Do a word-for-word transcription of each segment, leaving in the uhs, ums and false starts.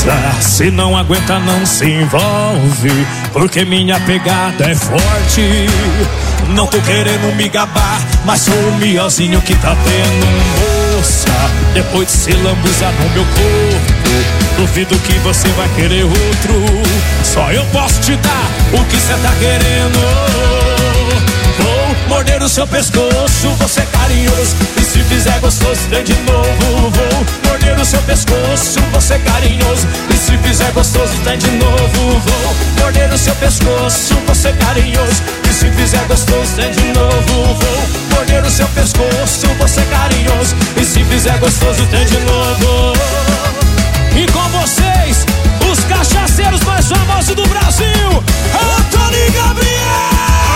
Moça, se não aguenta não se envolve, porque minha pegada é forte. Não tô querendo me gabar, mas sou o miozinho que tá tendo. Moça, depois de se lambuzar no meu corpo, duvido que você vai querer outro. Só eu posso te dar o que cê tá querendo. Vou morder o seu pescoço, você é carinhoso, e se fizer gostoso tem de novo. Vou morder o seu pescoço, você é carinhoso, e se fizer gostoso tem de novo. Vou morder o seu pescoço, você é carinhoso, e se fizer gostoso tem de novo. Vou morder o seu pescoço, você é carinhoso, e se fizer gostoso tem de novo. E com vocês, os cachaceiros mais famosos do Brasil, Antônio e Gabriel.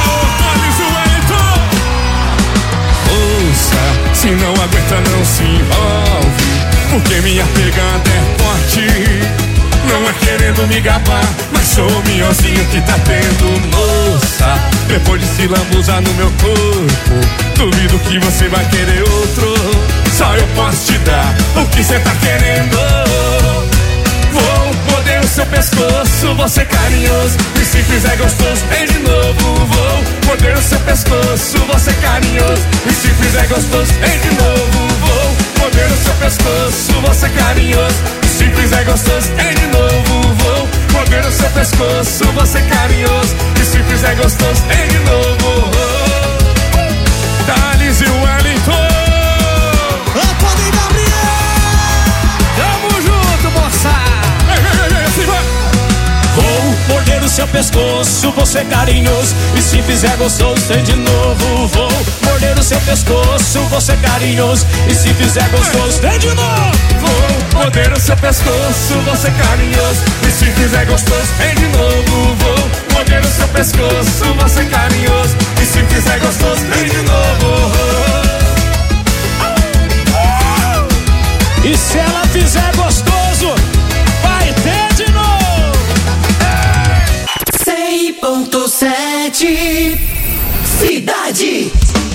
Moça, se não aguenta não se envolve, porque minha pegada é forte. Não é querendo me gabar, mas sou o miozinho que tá tendo. Moça, depois de se lambuzar no meu corpo, duvido que você vai querer outro. Só eu posso te dar o que cê tá querendo. Vou morder o seu pescoço, você é carinhoso, e se fizer gostoso tem de novo. Vou morder o seu pescoço, você é carinhoso, e se fizer gostoso tem de novo. Vou morder o seu pescoço, você é carinhoso, e se fizer gostoso tem de novo. Vou morder o seu pescoço, você é carinhoso, e se fizer gostoso tem de novo. Thales e Wellington, Antônio e Gabriel, tamo junto, moça. vou morder o seu pescoço, você é carinhoso, e se fizer gostoso tem de novo. Vou morder o seu pescoço, você é carinhoso, e se fizer gostoso tem de novo. Vou morder o seu pescoço, você é carinhoso, e se fizer gostoso tem de novo. Vou morder o seu pescoço, você é carinhoso, e se fizer gostoso tem de novo. E se ela fizer gostoso, vai ter de novo. cem ponto sete Cidade.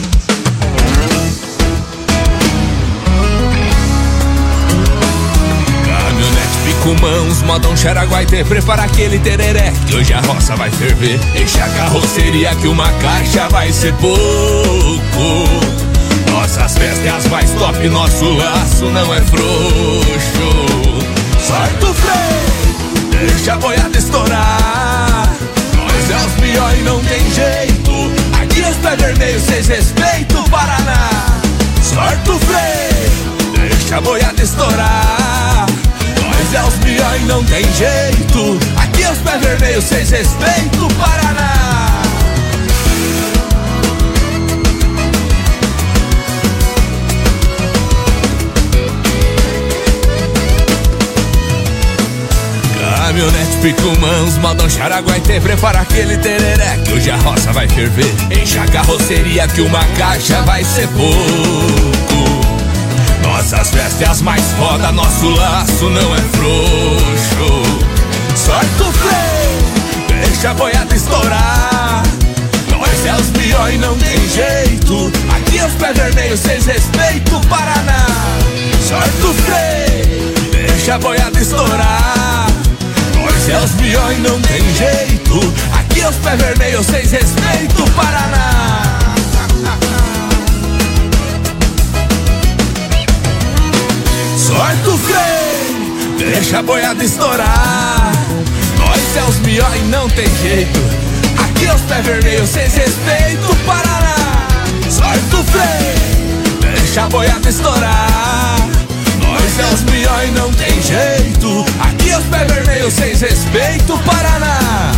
Caminhonete Picumãos, modão Xaraguaité, prepara aquele tereré, que hoje a roça vai ferver. Enche a carroceria que uma caixa vai ser pouco. Nossas festas é as mais top, nosso laço não é frouxo. Sorte o freio, deixa a boiada estourar. Nós é os pior e não tem jeito, aqui os pés vermelhos cês respeitam o Paraná. Sorte o freio, deixa a boiada estourar. Nós é os pior e não tem jeito, aqui os pés vermelhos cês respeitam o Paraná. Caminhonete Picumãos, modão Xaraguaité, prepara aquele tereré, que hoje a roça vai ferver. Enche a carroceria que uma caixa vai ser pouco. Nossas festas é as mais foda, nosso laço não é frouxo. Sorte o freio, deixa a boiada estourar. Nós é os pior e não tem jeito, aqui os pés vermelhos cês respeitam o Paraná. Sorte o freio, deixa a boiada estourar. Nós é os pior e não tem jeito, aqui os pés vermelhos cês respeitam o Paraná. Sorte o freio, deixa a boiada estourar. Nós é os pior e não tem jeito, aqui os pés vermelhos cês respeitam o Paraná. Sorte o freio, deixa a boiada estourar. Nós é os pior e não tem jeito, aqui os pés vermelhos cês respeitam o Paraná.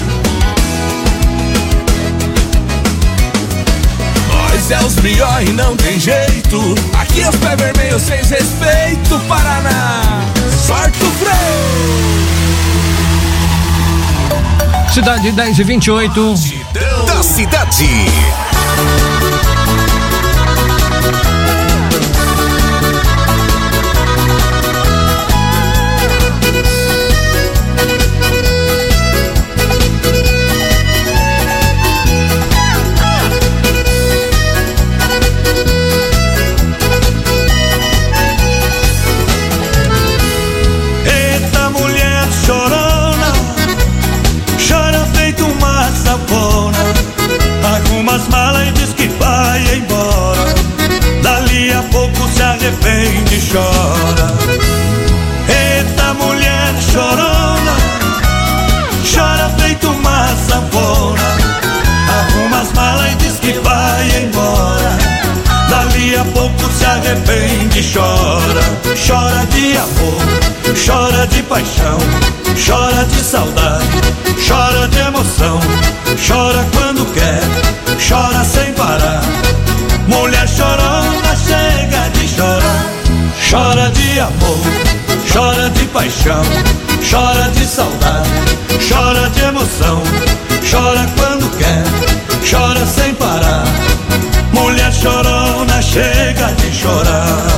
Nós é os pior e não tem jeito, aqui os pés vermelhos cês respeitam o Paraná. Sorte o freio. Cidade dez e vinte e oito da cidade. Eita mulher malas e diz que vai embora. Dali a pouco se arrepende e chora. Eita mulher chorona, chora feito uma sanfona. Arruma as malas e diz que vai embora. Dali a pouco se arrepende e chora. Chora de amor, chora de paixão, chora de saudade, chora de emoção. Chora quando quer, chora sem parar. Mulher chorona chega de chorar. Chora de amor, chora de paixão, chora de saudade, chora de emoção. Chora quando quer, chora sem parar. Mulher chorona chega de chorar.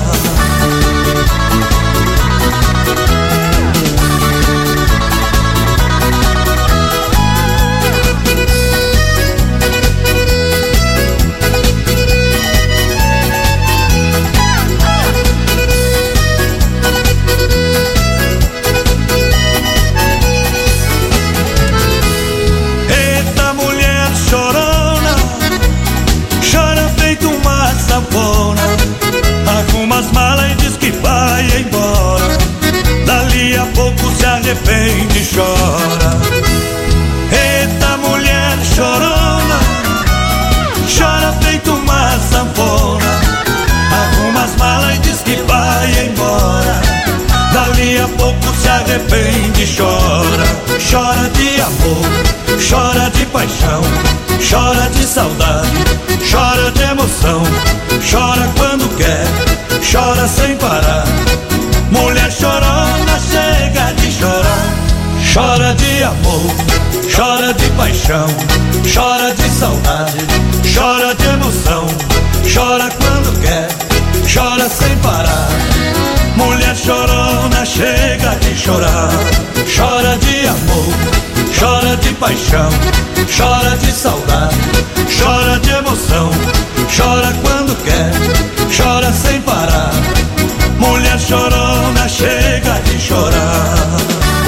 Arruma as malas e diz que vai embora. Dali a pouco se arrepende e chora. Eita mulher chorona, chora feito uma sanfona. Arruma as malas e diz que vai embora. Dali a pouco se arrepende e chora. Chora de amor, chora de paixão, chora de saudade, chora de emoção. Chora quando quer, chora sem parar. Mulher chorona chega de chorar. Chora de amor, chora de paixão, chora de saudade, chora de emoção. Chora quando quer, chora sem parar. Mulher chorona chega de chorar. Chora de amor, chora de paixão, chora de saudade, chora de emoção. Chora quando quer, chora sem parar. Mulher chorona chega de chorar.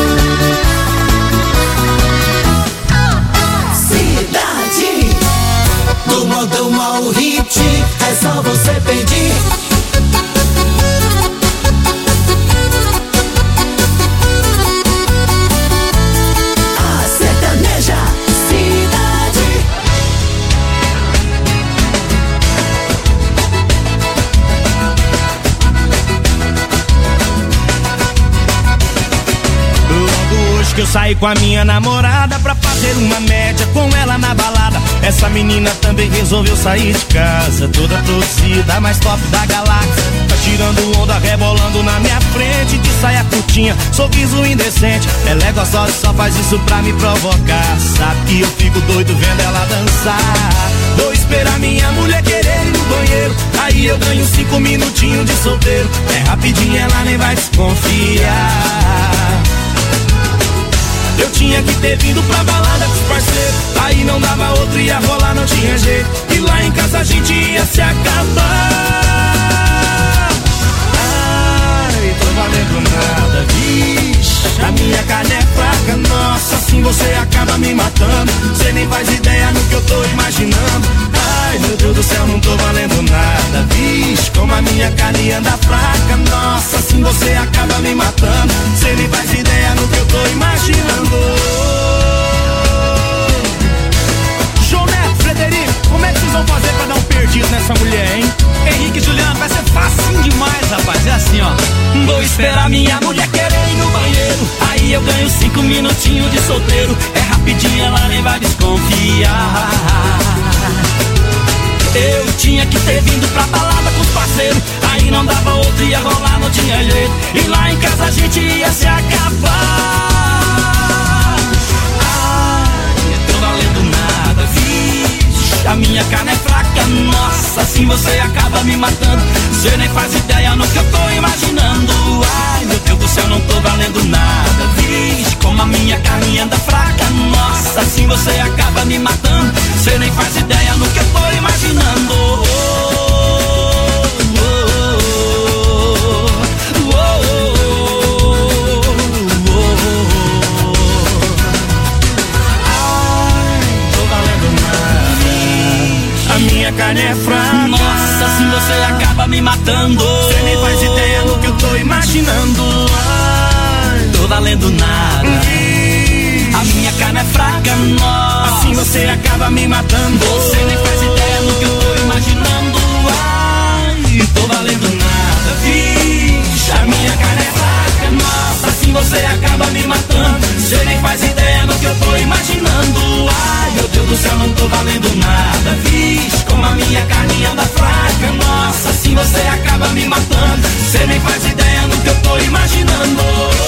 Cidade do modão ao hit, é só você pedir. A sertaneja Cidade. Hoje que eu saí com a minha namorada pra fazer uma média com ela na balada. Essa menina também resolveu sair de casa, toda produzida, mais top da galáxia. Tá tirando onda, rebolando na minha frente, de saia curtinha, sorriso indecente. Ela é gostosa e só faz isso pra me provocar. Sabe que eu fico doido vendo ela dançar. Vou esperar minha mulher querer ir no banheiro, aí eu ganho cinco minutinhos de solteiro. É rapidinho, ela nem vai desconfiar. Eu tinha que ter vindo pra balada com os parceiros, aí não dava outro, ia rolar, não tinha jeito. E lá em casa a gente ia se acabar. Ai, tô valendo nada, vixe, a minha carne é fraca, nossa, assim você acaba me matando. Cê nem faz ideia no que eu tô imaginando. Ai, meu Deus do céu, não tô valendo nada, vixe, como a minha carne anda fraca, nossa, assim você acaba me matando. Cê nem faz ideia no que eu tô imaginando. João Neto, Frederico, como é que vocês vão fazer pra dar um perdido nessa mulher, hein? Henrique e Juliano, vai ser facinho demais, rapaz. É assim, ó. Vou esperar minha mulher querer ir no banheiro, aí eu ganho cinco minutinhos de solteiro. É rapidinho, ela nem vai desconfiar. Eu tinha que ter vindo pra balada com os parceiros, aí não dava outro, ia rolar, não tinha jeito. E lá em casa a gente ia se acabar. Ai, não tô valendo nada, vixe, a minha carne é fraca, nossa, assim você acaba me matando. Cê nem faz ideia no que eu tô imaginando. Ai, meu Deus do céu, não tô valendo nada, vixe, como a minha carne anda fraca, nossa, assim você acaba me matando. Cê nem faz ideia no que eu tô imaginando. Oh, oh, oh, oh, oh, oh. Ai, tô valendo nada. minha carne é fraca. Nossa, assim você acaba me matando. Você nem faz ideia do que eu tô imaginando. Ai, tô valendo nada. Vixe, a minha carne é fraca, nossa. Assim você acaba me matando. Você nem faz ideia do que eu tô imaginando. Ai, tô valendo nada. Vixe, a minha carne é fraca, nossa. Assim você acaba me matando. Você nem faz ideia do que eu tô imaginando. Ai, meu Deus do céu, não tô valendo nada. Vixe, como a minha carne anda fraca, nossa. Assim você acaba me matando. Você nem faz ideia do que eu tô imaginando.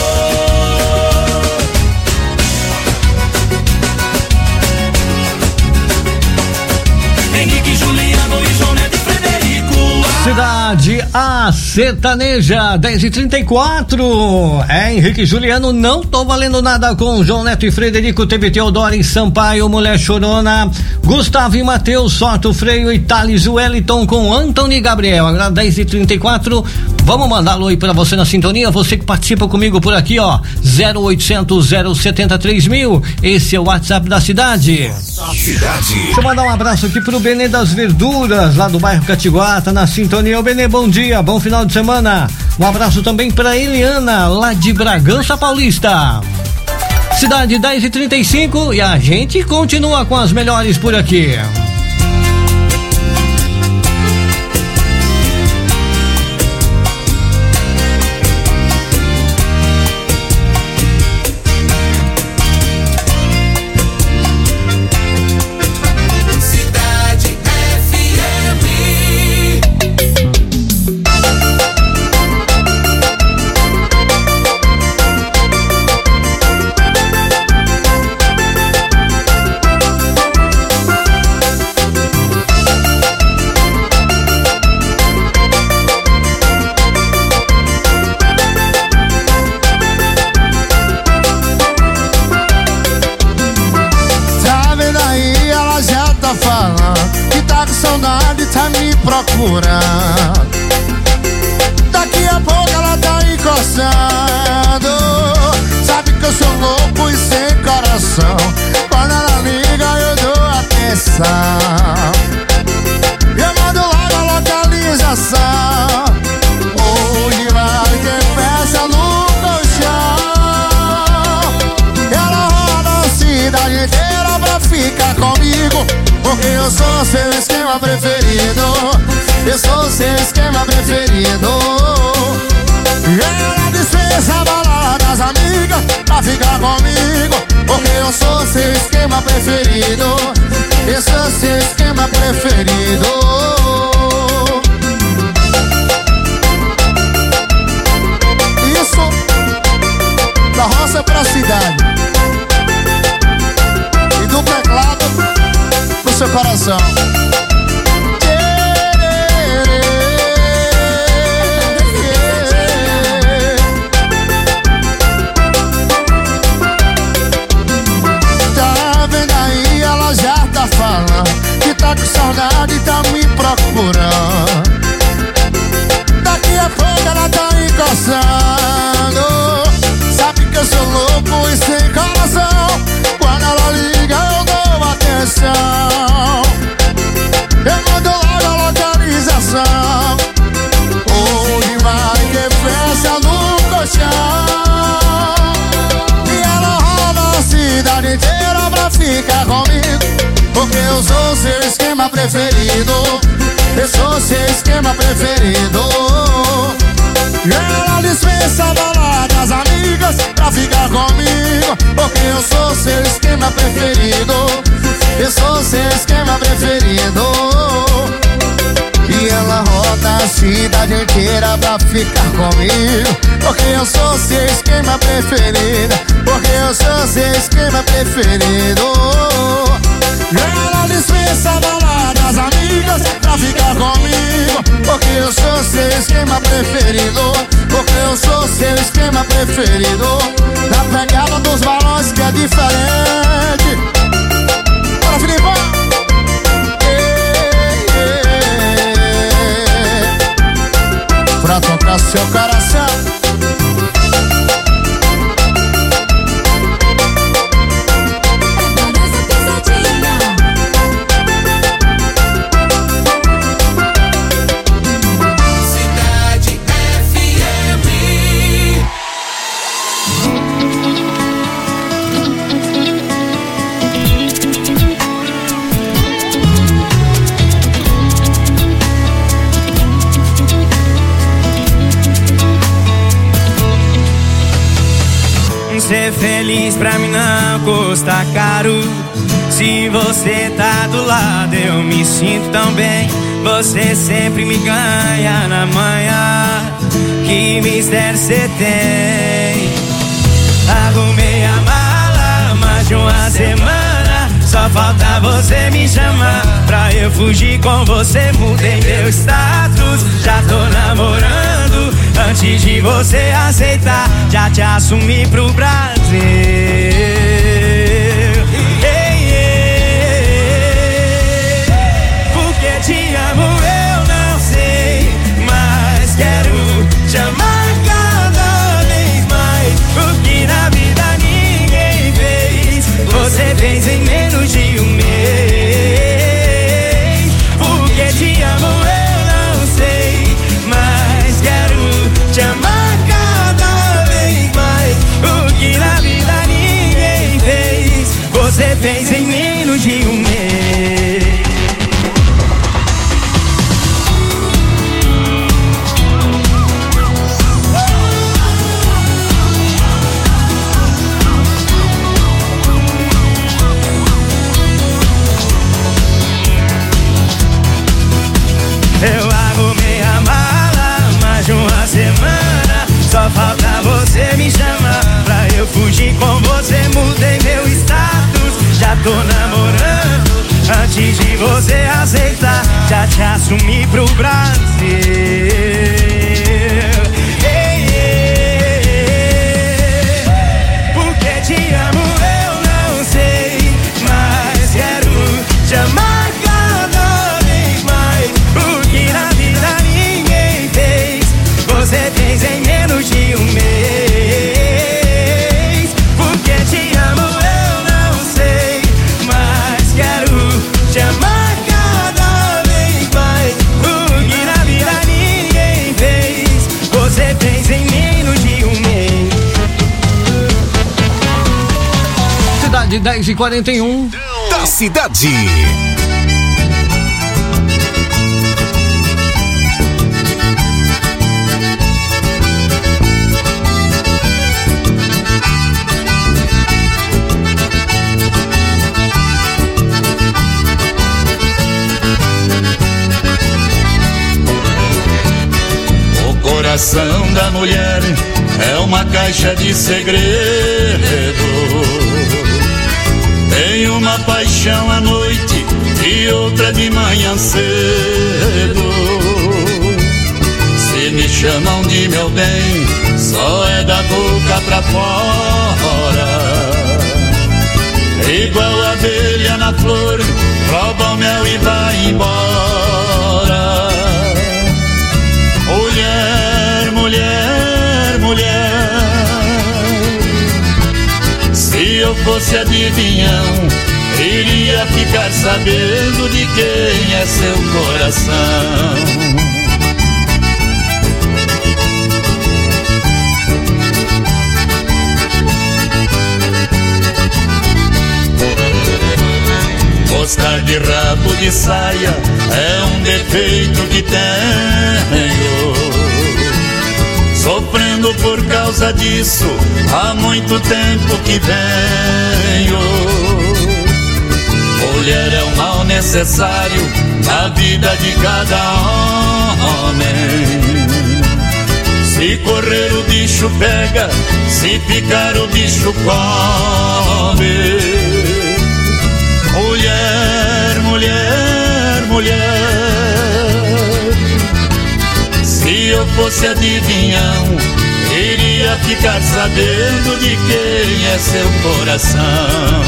Henrique, Juliano e João Neto e Frederico. Cidade A Sertaneja, dez e trinta e quatro. É, Henrique Juliano, não tô valendo nada com João Neto e Frederico. Teve Teodoro e Sampaio, Mulher Chorona, Gustavo e Matheus, Sorte o Freio e Thales Wellington com Antônio e Gabriel. Agora dez e trinta e quatro. Vamos mandar alô aí pra você na sintonia, você que participa comigo por aqui, ó, zero oitocentos, zero setenta e três mil, esse é o WhatsApp da cidade. Cidade. Deixa eu mandar um abraço aqui pro Benê das Verduras, lá do bairro Catiguá, tá na sintonia. Ô Benê, bom dia, bom final de semana. Um abraço também pra Eliana, lá de Bragança Paulista. Cidade dez e trinta e cinco e a gente continua com as melhores por aqui. Procurando. Daqui a pouco ela tá encostando. Sabe que eu sou louco e sem coração. Quando ela liga eu dou atenção. Eu mando logo a localização. Onde vai ter festa no colchão. Ela roda a cidade inteira pra ficar comigo, porque eu sou seu esquema preferido. Eu sou seu esquema preferido. Ela dispensa a balada das amigas pra ficar comigo, porque eu sou seu esquema preferido. Eu sou seu esquema preferido. Isso da roça pra cidade e do teclado pro seu coração. Que tá com saudade e tá me procurando. Daqui a pouco ela tá encostando. Sabe que eu sou louco e sem coração. Quando ela liga eu dou atenção. Eu mando logo a localização. Onde vai ter festa no colchão. E ela roda a cidade inteira pra ficar comigo, porque eu sou seu esquema preferido. Eu sou seu esquema preferido. Ela dispensa a balada das amigas pra ficar comigo, porque eu sou seu esquema preferido. Eu sou seu esquema preferido. E ela roda a cidade inteira pra ficar comigo, porque eu sou seu esquema preferido. Porque eu sou seu esquema preferido. Ela dispensa a balada das amigas pra ficar comigo, porque eu sou seu esquema preferido. Porque eu sou seu esquema preferido. Na pegada dos balões que é diferente. Bora, Filipão! Pra tocar seu coração. Ser feliz pra mim não custa caro. Se você tá do lado eu me sinto tão bem. Você sempre me ganha na manhã. Que mistério cê tem? Arrumei a mala mais de uma semana. Só falta você me chamar pra eu fugir com você. Mudei meu status, já tô namorando. Antes de você aceitar, já te assumi pro Brasil. Ei, ei, porque te amo eu não sei, mas quero te amar cada vez mais. Porque na vida ninguém fez, você fez em menos de um mês. Porque te amo eu não sei, mas quero te amar cada vez mais. O que na vida ninguém fez, você fez em menos de um mês. Eu arrumei a mala mais de uma semana. Só falta você me chamar pra eu fugir com você. Mudei meu status, já tô namorando. Antes de você aceitar, já te assumi pro Brasil. Ei, ei, ei, porque te amo eu não sei, mas quero te amar cada vez mais. Porque na vida ninguém fez, você fez em menos de um mês. Porque te amo eu não sei, mas quero te amar cada vez mais. Porque na vida ninguém fez, você fez em menos de um mês. Cidade dez e quarenta e um. Da cidade. O coração da mulher é uma caixa de segredo. Tem uma paixão à noite e outra de manhã cedo. Se me chamam de meu bem, só é da boca pra fora. Igual abelha na flor, rouba o mel e vai embora. Mulher, mulher, mulher, se eu fosse adivinhão, iria ficar sabendo de quem é seu coração. Gostar de rabo de saia é um defeito que tenho. Sofrendo por causa disso há muito tempo que venho. Mulher é um mal necessário na vida de cada homem. Se correr o bicho pega, se ficar o bicho come. Mulher, mulher, mulher, se eu fosse adivinhão, iria ficar sabendo de quem é seu coração.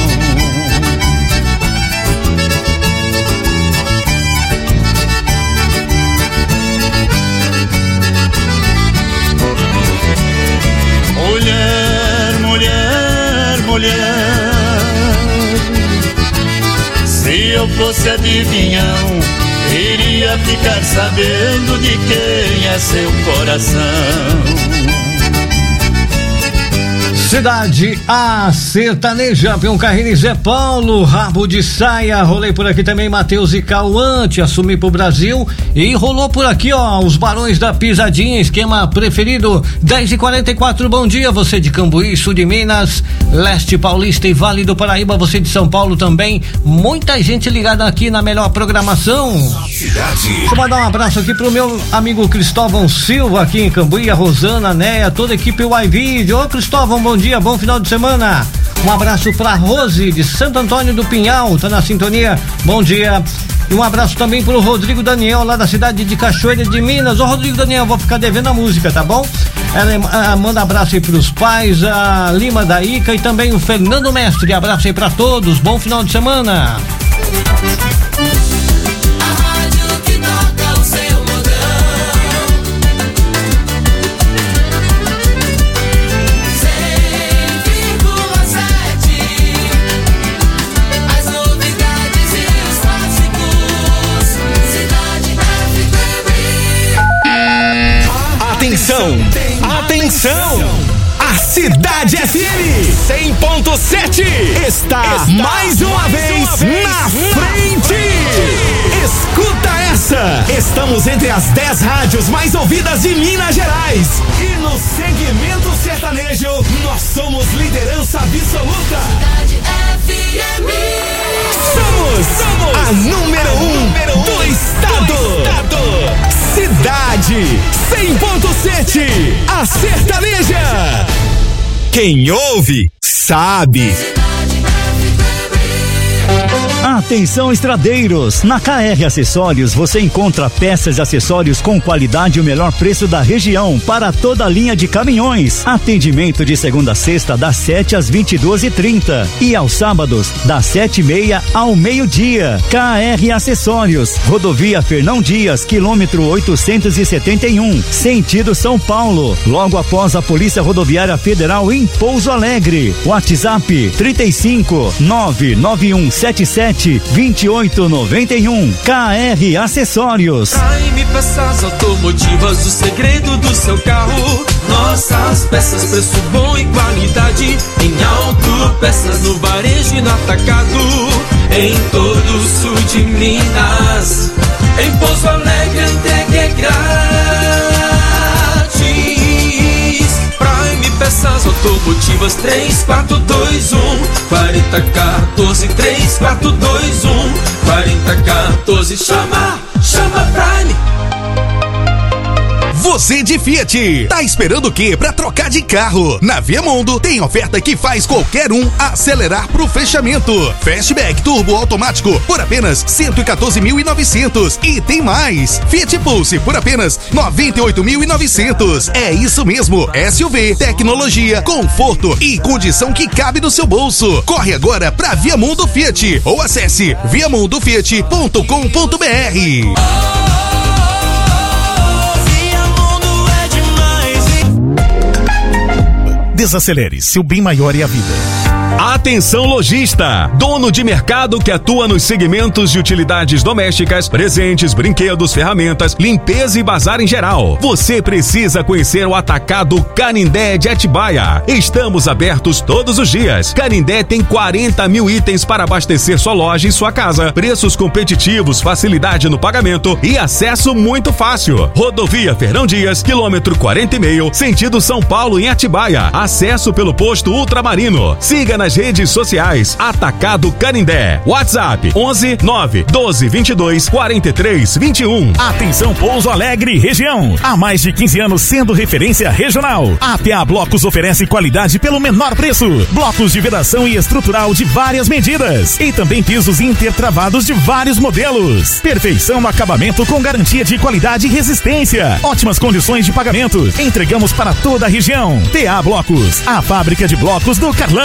Mulher, mulher, mulher, se eu fosse adivinhão, iria ficar sabendo de quem é seu coração. Cidade A Sertaneja, Peão Carreira e Zé Paulo, Rabo de Saia. Rolei por aqui também Matheus e Cauã, Te Assumi pro Brasil. E rolou por aqui, ó, os Barões da Pisadinha, esquema preferido, dez e quarenta e quatro. Bom dia, você de Cambuí, sul de Minas, leste paulista e Vale do Paraíba, você de São Paulo também. Muita gente ligada aqui na melhor programação. Cidade. Deixa eu mandar um abraço aqui pro meu amigo Cristóvão Silva, aqui em Cambuí, a Rosana, a Néia, toda a equipe iVideo. Ô Cristóvão, bom dia, bom final de semana. Um abraço pra Rose de Santo Antônio do Pinhal, tá na sintonia, bom dia. E um abraço também pro Rodrigo Daniel, lá da cidade de Cachoeira de Minas. Ô Rodrigo Daniel, vou ficar devendo a música, tá bom? Ela uh, manda abraço aí pros pais, a Lima da Ica e também o Fernando Mestre. Abraço aí pra todos, bom final de semana. Atenção, atenção, a Cidade F M cem ponto sete está, está mais uma mais vez, uma vez na frente. Escuta essa, estamos entre as dez rádios mais ouvidas de Minas Gerais e no segmento sertanejo nós somos liderança absoluta. Cidade F M. Somos, somos a número um, número um do estado. Do estado. Cidade cem ponto sete, a sertaneja. Quem ouve, sabe. Atenção estradeiros, na K R Acessórios você encontra peças e acessórios com qualidade e o melhor preço da região para toda a linha de caminhões. Atendimento de segunda a sexta das sete às vinte e duas e trinta e aos sábados das sete e meia ao meio-dia. K R Acessórios, Rodovia Fernão Dias, quilômetro oitocentos e setenta e um, sentido São Paulo, logo após a Polícia Rodoviária Federal em Pouso Alegre. WhatsApp trinta e cinco, nove nove um sete sete vinte e oito noventa e um. K R Acessórios. Prime Peças Automotivas, o segredo do seu carro. Nossas peças, preço bom e qualidade em autopeças, no varejo e no atacado, em todo o sul de Minas. Em Pouso Alegre a entrega é grátis. Prime Peças Automotivas, três quatro dois um, quatro zero um quatro, três quatro dois um, quatro zero um quatro. Chama, chama Prime. Você de Fiat, tá esperando o quê pra trocar de carro? Na Viamundo tem oferta que faz qualquer um acelerar pro fechamento. Fastback turbo automático por apenas cento e quatorze mil e novecentos. E tem mais, Fiat Pulse por apenas noventa e oito mil e novecentos. É isso mesmo, S U V, tecnologia, conforto e condição que cabe no seu bolso. Corre agora pra Viamundo Fiat ou acesse viamundo fiat ponto com ponto b r. Desacelere, seu bem maior é a vida. Atenção lojista, dono de mercado que atua nos segmentos de utilidades domésticas, presentes, brinquedos, ferramentas, limpeza e bazar em geral. Você precisa conhecer o Atacado Canindé de Atibaia. Estamos abertos todos os dias. Canindé tem quarenta mil itens para abastecer sua loja e sua casa. Preços competitivos, facilidade no pagamento e acesso muito fácil. Rodovia Fernão Dias, quilômetro quarenta e meio, sentido São Paulo em Atibaia. Acesso pelo posto Ultramarino. Siga nas redes sociais Atacado Canindé. WhatsApp onze nove doze vinte e dois quarenta e três vinte e um. Atenção Pouso Alegre região. Há mais de quinze anos sendo referência regional. A P A Blocos oferece qualidade pelo menor preço. Blocos de vedação e estrutural de várias medidas. E também pisos intertravados de vários modelos. Perfeição no acabamento com garantia de qualidade e resistência. Ótimas condições de pagamento. Entregamos para toda a região. P A Blocos, a fábrica de blocos do Carlão.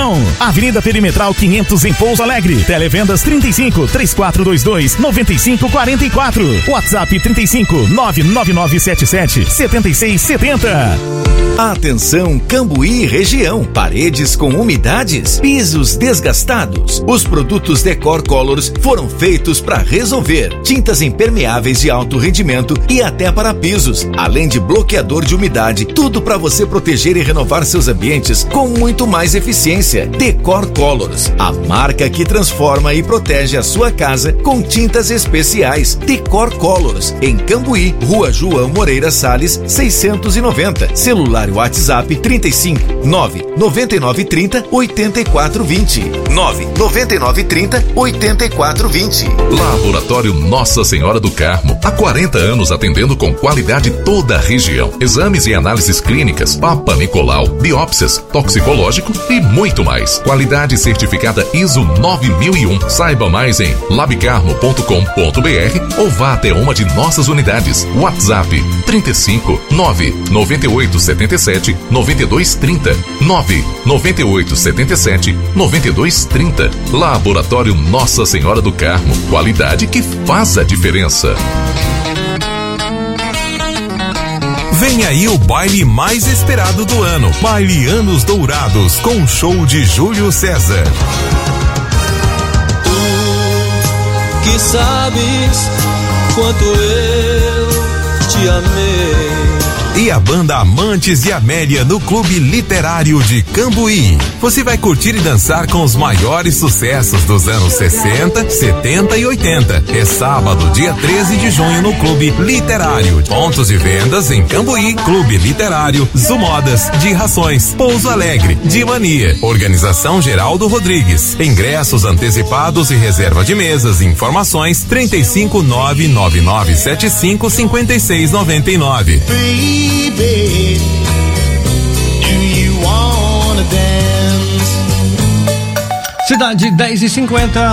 Avenida Perimetral quinhentos em Pouso Alegre. Televendas trinta e cinco, três quatro dois dois, nove cinco quatro quatro. WhatsApp trinta e cinco, nove nove nove sete sete, sete seis sete zero. Atenção Cambuí região, paredes com umidades, pisos desgastados. Os produtos Decor Colors foram feitos para resolver. Tintas impermeáveis de alto rendimento e até para pisos, além de bloqueador de umidade, tudo para você proteger e renovar seus ambientes com muito mais eficiência. Decor Colors, a marca que transforma e protege a sua casa com tintas especiais. Decor Colors, em Cambuí, Rua João Moreira Salles, seiscentos e noventa. Celular WhatsApp trinta e cinco, nove nove nove trinta, oitenta e quatro vinte. nove nove nove trinta, oitenta e quatro vinte. Laboratório Nossa Senhora do Carmo. Há quarenta anos atendendo com qualidade toda a região. Exames e análises clínicas, Papa Nicolau, biópsias, toxicológico e muito mais. Qualidade certificada I S O nove mil e um. Saiba mais em labcarmo ponto com ponto b r ou vá até uma de nossas unidades. WhatsApp trinta e cinco, nove nove oito sete sete, nove dois três zero, nove nove oito sete sete, nove dois três zero. Laboratório Nossa Senhora do Carmo. Qualidade que faz a diferença. Vem aí o baile mais esperado do ano. Baile Anos Dourados, com um show de Júlio César. Tu que sabes quanto eu te amei. E a banda Amantes de Amélia no Clube Literário de Cambuí. Você vai curtir e dançar com os maiores sucessos dos anos sessenta, setenta e oitenta. É sábado, dia treze de junho, no Clube Literário. Pontos de vendas em Cambuí, Clube Literário, Zumodas, de Rações, Pouso Alegre, de Mania. Organização Geraldo Rodrigues. Ingressos antecipados e reserva de mesas. Informações trinta e cinco, nove nove nove sete cinco, cinco seis nove nove. Baby, do you wanna dance? Cidade dez e cinquenta.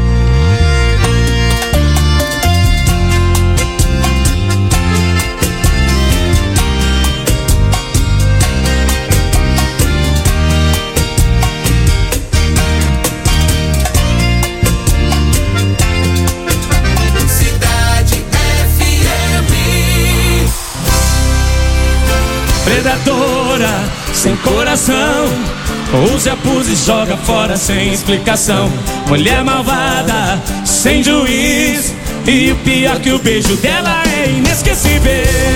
Predadora, sem coração, usa, abusa e joga fora sem explicação. Mulher malvada, sem juiz, e o pior que o beijo dela é inesquecível.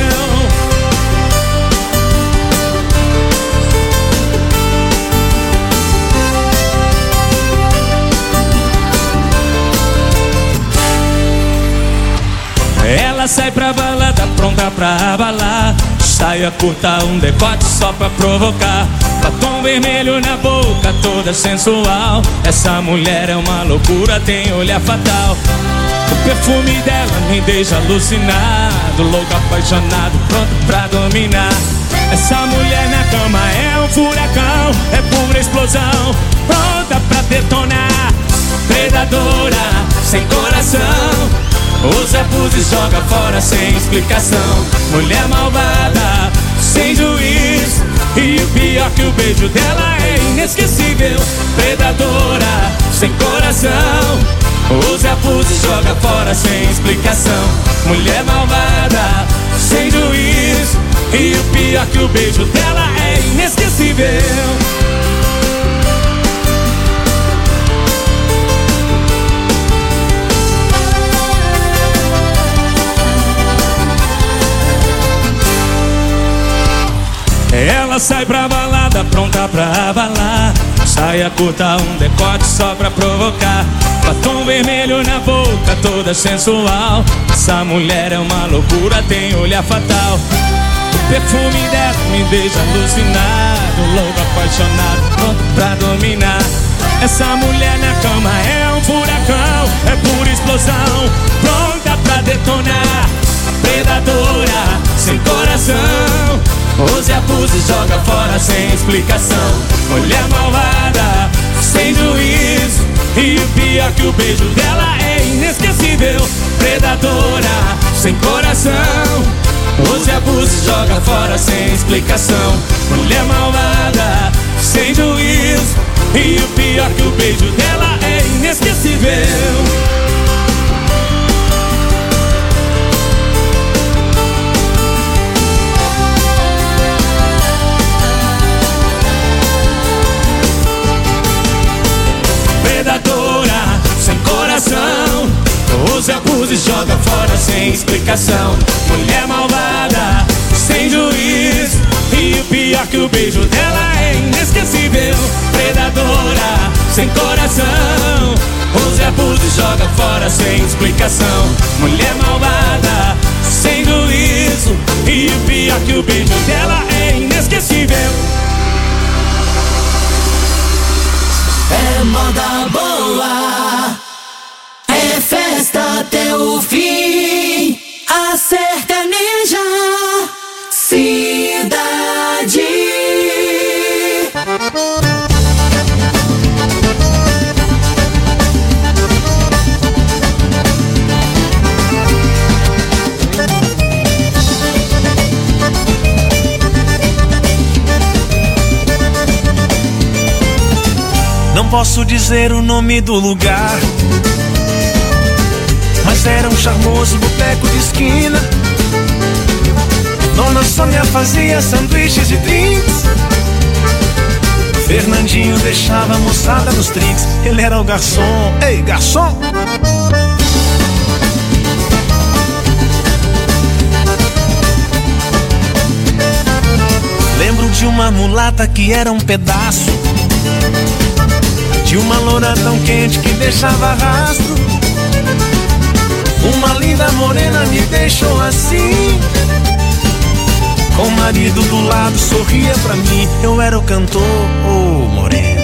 Ela sai pra balada, pronta pra abalar. Saia curta, um decote só pra provocar. Batom vermelho na boca, toda sensual. Essa mulher é uma loucura, tem olhar fatal. O perfume dela me deixa alucinado, louco, apaixonado, pronto pra dominar. Essa mulher na cama é um furacão, é pura explosão, pronta pra detonar. Predadora, sem coração, usa, abusa e joga fora sem explicação. Mulher malvada, sem juiz, e o pior que o beijo dela é inesquecível. Predadora, sem coração, usa, abusa e joga fora sem explicação. Mulher malvada, sem juiz, e o pior que o beijo dela é inesquecível. Ela sai pra balada, pronta pra abalar. Saia curta, um decote só pra provocar. Batom vermelho na boca, toda sensual. Essa mulher é uma loucura, tem olhar fatal. O perfume dela me deixa alucinado, louco, apaixonado, pronto pra dominar. Essa mulher na cama é um furacão, é pura explosão, pronta pra detonar. Predadora, sem coração, use, abusa e joga fora sem explicação. Mulher malvada, sem juiz, e o pior que o beijo dela é inesquecível. Predadora, sem coração, use, abusa e joga fora sem explicação. Mulher malvada, sem juiz, E o pior que o beijo dela é inesquecível. Predadora, sem coração, usa, abusa e joga fora sem explicação. Mulher malvada, sem juízo. E o pior que o beijo dela é inesquecível. Predadora, sem coração, usa, abusa e joga fora sem explicação. Mulher malvada, sem juízo. E o pior que o beijo dela é inesquecível. É moda boa, é festa até o fim. A sertaneja cidade. Não posso dizer o nome do lugar, mas era um charmoso boteco de esquina. Dona Sônia fazia sanduíches e drinks. Fernandinho deixava a moçada nos trinks. Ele era o garçom. Ei, garçom! Lembro de uma mulata que era um pedaço de uma loura tão quente que deixava rastro. Uma linda morena me deixou assim. Com o marido do lado sorria pra mim. Eu era o cantor, oh morena.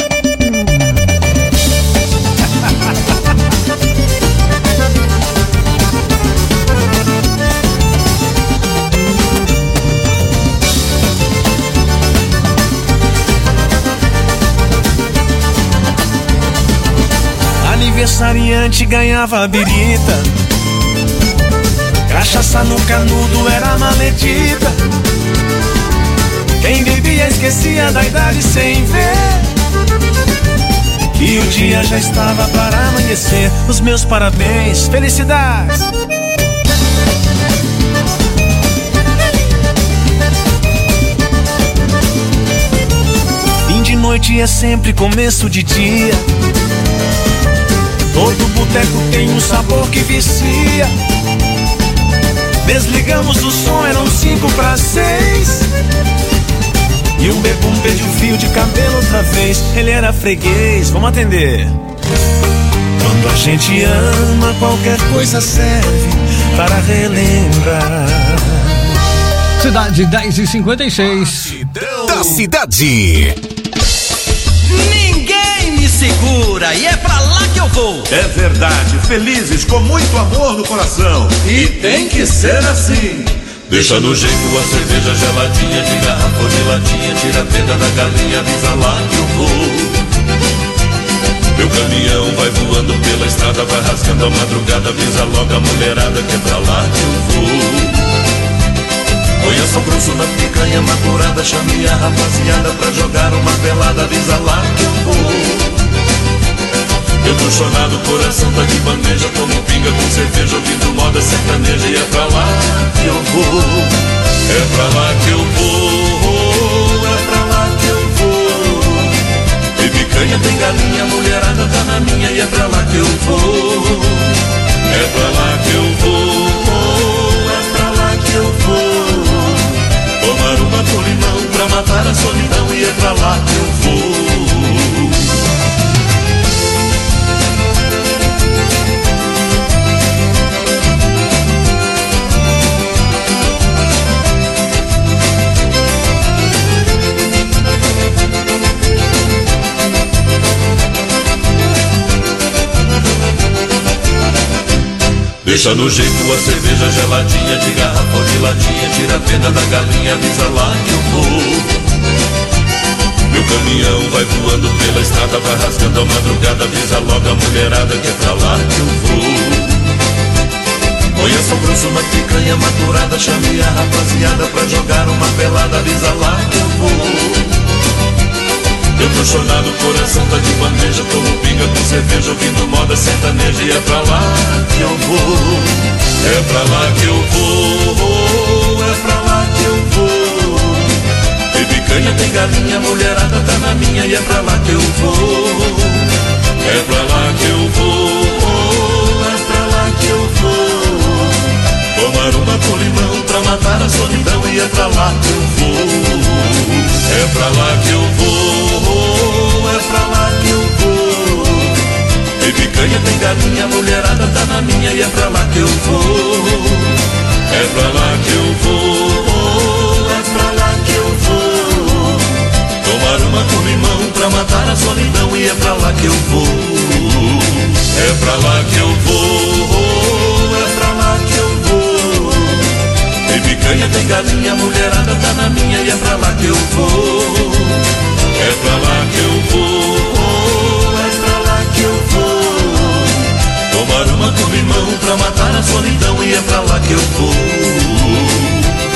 Aniversariante ganhava birita. Cachaça no canudo era maledita. Quem bebia esquecia da idade sem ver que o dia já estava para amanhecer. Os meus parabéns, felicidades. Fim de noite é sempre começo de dia. Todo boteco tem um sabor que vicia. Desligamos o som, eram cinco para seis. E um bebum pediu fio de cabelo outra vez. Ele era freguês, vamos atender. Quando a gente ama, qualquer coisa serve para relembrar. Cidade dez e cinquenta e seis. Da cidade. Ninguém me segura e é pra lá que eu vou. É verdade, felizes com muito amor no coração. E tem que ser assim. Deixa no jeito a cerveja geladinha, de garrafa ou de latinha, tira a pedra da galinha, avisa lá que eu vou. Meu caminhão vai voando pela estrada, vai rasgando a madrugada, avisa logo a mulherada que é pra lá que eu vou. Põe a sal grosso na picanha maturada, chame a rapaziada pra jogar uma pelada, avisa lá que eu vou. Eu tô chorado, o coração tá de bandeja, tomo pinga com cerveja, ouvindo moda sertaneja, e é pra lá que eu vou. É pra lá que eu vou, é pra lá que eu vou. Tem picanha, tem galinha, mulherada tá na minha, e é pra lá que eu vou. É pra lá que eu vou, é pra lá que eu vou. Tomar uma com limão pra matar a solidão, e é pra lá que eu vou. Deixa no jeito a cerveja geladinha, de garrafa ou de latinha, tira a pena da galinha, avisa lá que eu vou. Meu caminhão vai voando pela estrada, vai rasgando a madrugada, avisa logo a mulherada que é pra lá que eu vou. Põe a sal grosso na picanha maturada, chame a rapaziada pra jogar uma pelada, avisa lá que eu vou. Eu tô chorado, o coração tá de bandeja. Tomo pinga com cerveja, ouvindo moda sertaneja. E é pra lá que eu vou, é pra lá que eu vou, é pra lá que eu vou. Tem picanha, tem galinha, mulherada tá na minha. E é pra lá que eu vou, é pra lá que eu vou, é pra lá que eu vou. Tomar uma com limão pra matar a solidão. E é pra lá que eu vou, é pra lá que eu vou, é pra lá que eu vou. Tem picanha, tem galinha, mulherada tá na minha. E é pra lá que eu vou, é pra lá que eu vou, é pra lá que eu vou. Tomar uma com limão pra matar a solidão. E é pra lá que eu vou, é pra lá que eu vou, é pra lá que eu vou. Tem picanha, tem galinha, mulherada tá na minha. E é pra lá que eu vou, é pra lá que eu vou, é pra lá que eu vou. Tomar uma com limão pra matar a solidão. E é pra lá que eu vou.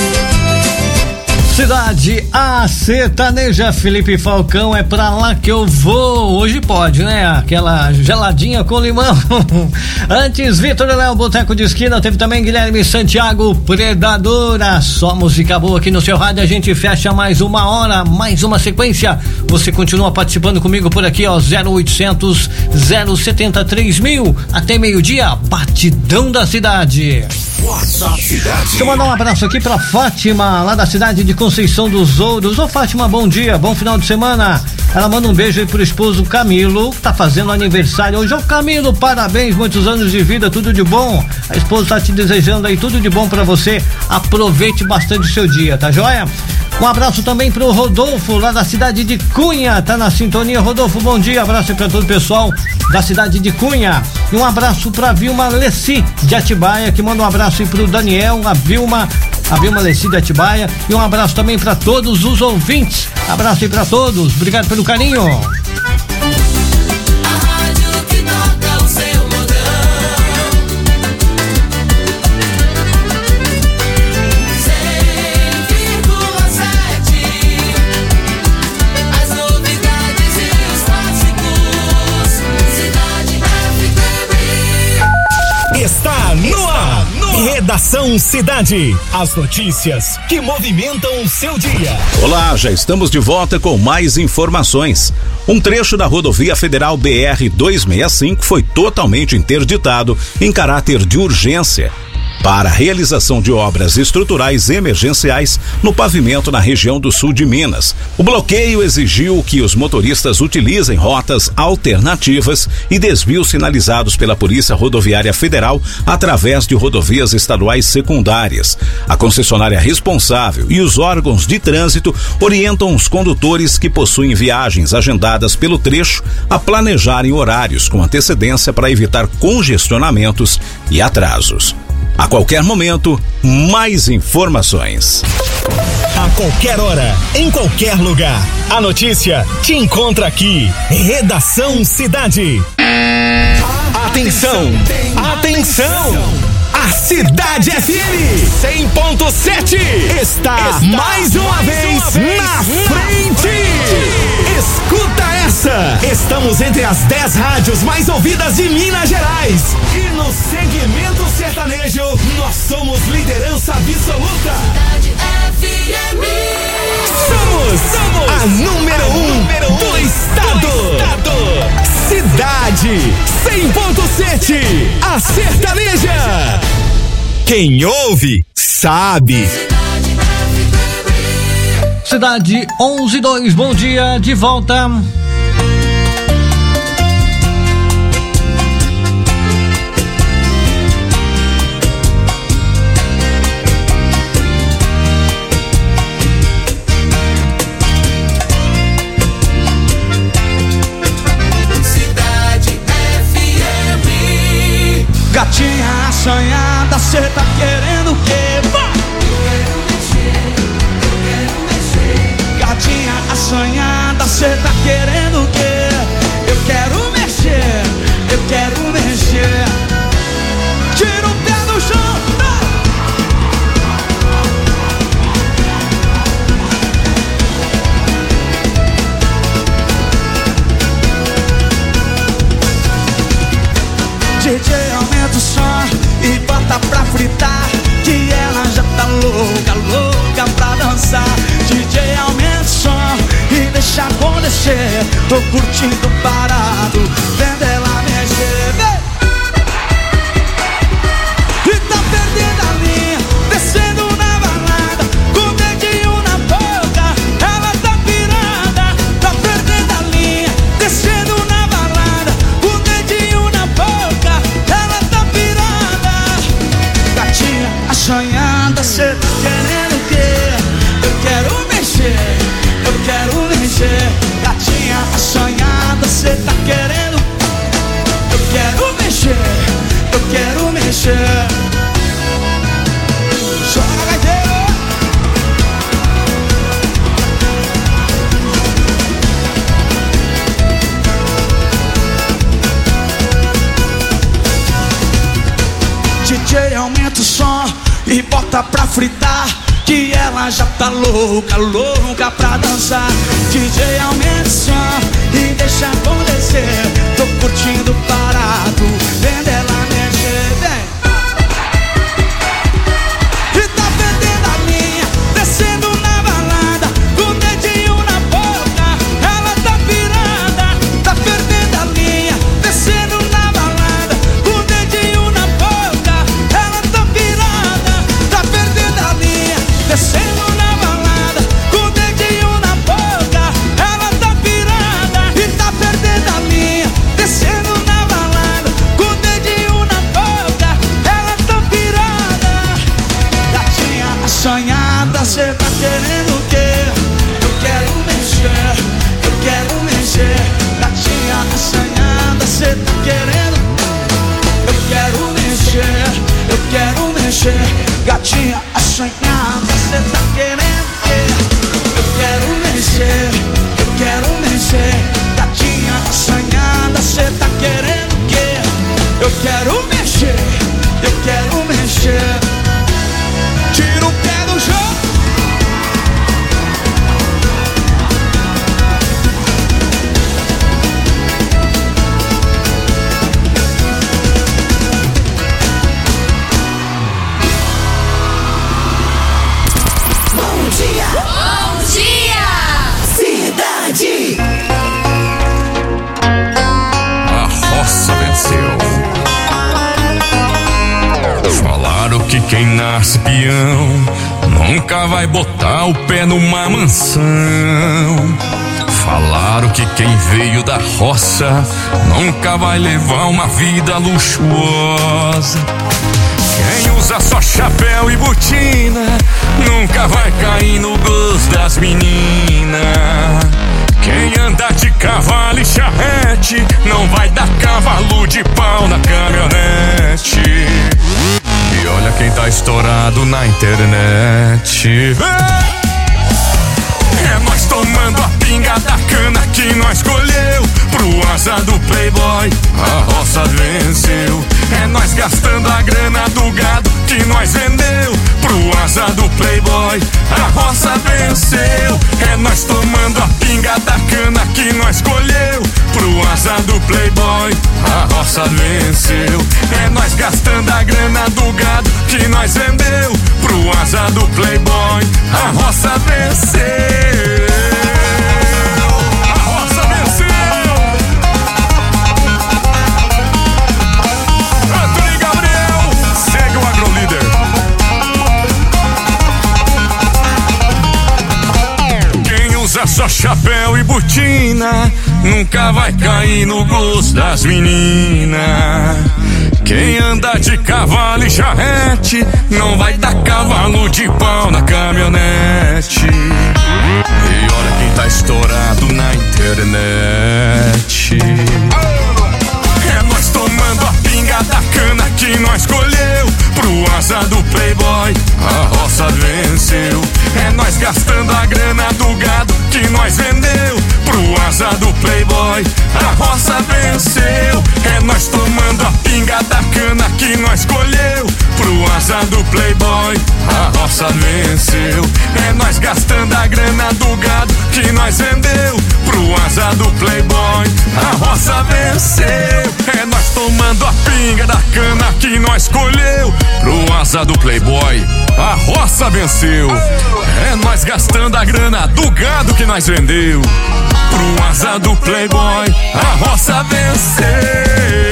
Cidade A Sertaneja, Felipe Falcão, é pra lá que eu vou. Hoje pode, né? Aquela geladinha com limão. Antes, Vitor Léo, Boteco de Esquina. Teve também Guilherme Santiago, Predadora. Só música boa aqui no seu rádio. A gente fecha mais uma hora, mais uma sequência. Você continua participando comigo por aqui, ó. zero oitocentos, zero setenta, três mil. Até meio-dia, Batidão da Cidade. WhatsApp Cidade. Deixa eu mandar um abraço aqui pra Fátima, lá da cidade de Conceição dos Ouros. Ô Fátima, bom dia, bom final de semana. Ela manda um beijo aí pro esposo Camilo, que tá fazendo aniversário hoje. Ô Camilo, parabéns, muitos anos de vida, tudo de bom. A esposa tá te desejando aí tudo de bom pra você. Aproveite bastante o seu dia, tá joia? Um abraço também pro Rodolfo, lá da cidade de Cunha, tá na sintonia. Rodolfo, bom dia, abraço aí pra todo o pessoal da cidade de Cunha. E um abraço pra Vilma Leci de Atibaia, que manda um abraço aí pro Daniel, a Vilma, a Vilma Leci de Atibaia. E um abraço também pra todos os ouvintes. Abraço aí pra todos, obrigado pelo carinho. Está no ar, Redação Cidade. As notícias que movimentam o seu dia. Olá, já estamos de volta com mais informações. Um trecho da rodovia federal B R duzentos e sessenta e cinco foi totalmente interditado em caráter de urgência para a realização de obras estruturais emergenciais no pavimento na região do sul de Minas. O bloqueio exigiu que os motoristas utilizem rotas alternativas e desvios sinalizados pela Polícia Rodoviária Federal através de rodovias estaduais secundárias. A concessionária responsável e os órgãos de trânsito orientam os condutores que possuem viagens agendadas pelo trecho a planejarem horários com antecedência para evitar congestionamentos e atrasos. A qualquer momento, mais informações. A qualquer hora, em qualquer lugar. A notícia te encontra aqui. Redação Cidade. Atenção, atenção. A Cidade F M cem ponto sete está, está mais uma mais vez, uma vez na frente. frente. Escuta essa. Estamos entre as dez rádios mais ouvidas de Minas Gerais. E no segmento sertanejo, nós somos liderança absoluta. Cidade F M. Somos, somos a número a um número do, um estado. do estado. Cidade cem ponto sete. A sertaneja. Quem ouve, sabe. Cidade onze e dois, bom dia, de volta. Gatinha assanhada, cê tá querendo o quê? Vai! Eu quero mexer, eu quero mexer. Gatinha assanhada, cê tá querendo assanhada, cê tá querendo o quê? Eu quero mexer, eu quero mexer. Gatinha assanhada, cê tá querendo? Eu quero mexer, eu quero mexer. Joga gaiteiro. D J aumenta o som e bota pra fritar, que ela já tá louca, louca pra dançar. D J aumenta o som e deixa acontecer. Tô curtindo parado, vendo ela mexer, vem. E tá perdendo a linha, descendo na balada, com o dedinho na boca, ela tá pirada. Tá perdendo a linha, descendo na balada, com o dedinho na boca, ela tá pirada. Tá perdendo a linha, descendo na balada, com o dedinho na boca, ela tá pirada. E tá perdendo a linha, descendo na balada, com o dedinho na boca, ela tá pirada. Gatinha assanhada, cê tá querendo o quê? Eu quero mexer, eu quero mexer. Gatinha assanhada, cê tá querendo? Eu quero mexer, eu quero mexer. Gatinha assanhada, cê tá querendo o quê? Eu quero mexer, eu quero mexer. Gatinha assanhada, cê tá querendo o quê? Eu quero mexer, eu quero mexer. Tira o pé do chão. Bom dia! Bom dia! Cidade! A roça venceu. Falaram que quem nasce peão nunca vai botar o pé numa mansão. Falaram que quem veio da roça nunca vai levar uma vida luxuosa. Quem usa só chapéu e botina nunca vai cair no gosto das meninas. Quem anda de cavalo e charrete não vai dar cavalo de pau na caminhonete. E olha quem tá estourado na internet. É nós tomando a pinga da cana que nós colheu. Pro asa do playboy a roça venceu. É nós gastando a grana do gado que nós vendeu. Pro asa do playboy a roça venceu. É nós tomando a pinga da cana que nós colheu. Pro asa do playboy a roça venceu. É nós gastando a grana do gado que nós vendeu. Pro asa do playboy a roça venceu. A roça venceu. Antônio Gabriel, segue o Agrolíder. Quem usa só chapéu e botina nunca vai cair no gosto das meninas. Quem anda de cavalo e charrete não vai dar cavalo de pau na caminhonete. E olha quem tá estourado na internet. É nós tomando a pinga da cana que nós colheu. Pro asa do playboy a roça venceu. É nós gastando a grana do gado que nós vendeu. Pro asa do playboy a roça venceu. É nós tomando a pinga da cana que nós colheu. Pro asa do playboy a roça venceu. É nós gastando a grana do gado que nós vendeu. Pro asa do playboy a roça venceu. É nós tomando a pinga da cana que nós colheu. Pro asa do playboy a roça venceu. É nós gastando a grana do gado que nós vendeu. Pro asa do playboy a roça venceu.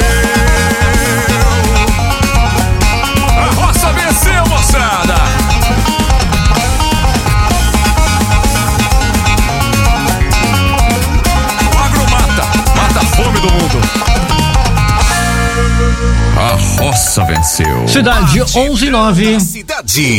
A roça venceu, moçada. O agro mata, mata a fome do mundo. A roça venceu. Cidade onze e nove. Cidade. Cidade.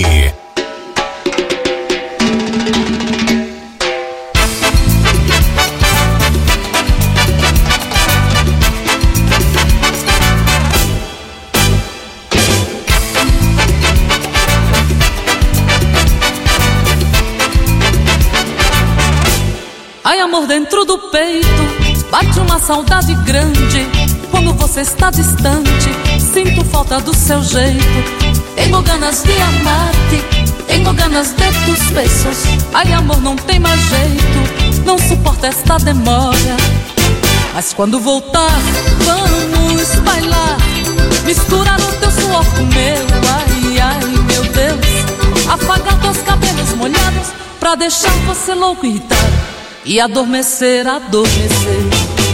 Ai, amor, dentro do peito bate uma saudade grande. Quando você está distante, sinto falta do seu jeito. Tenho ganas de amar-te, tenho ganas de tus beijos. Ai, amor, não tem mais jeito, não suporto esta demora. Mas quando voltar, vamos bailar, misturar o teu suor com o meu. Ai, ai, meu Deus, afagar teus cabelos molhados pra deixar você louco e irritado e adormecer, adormecer.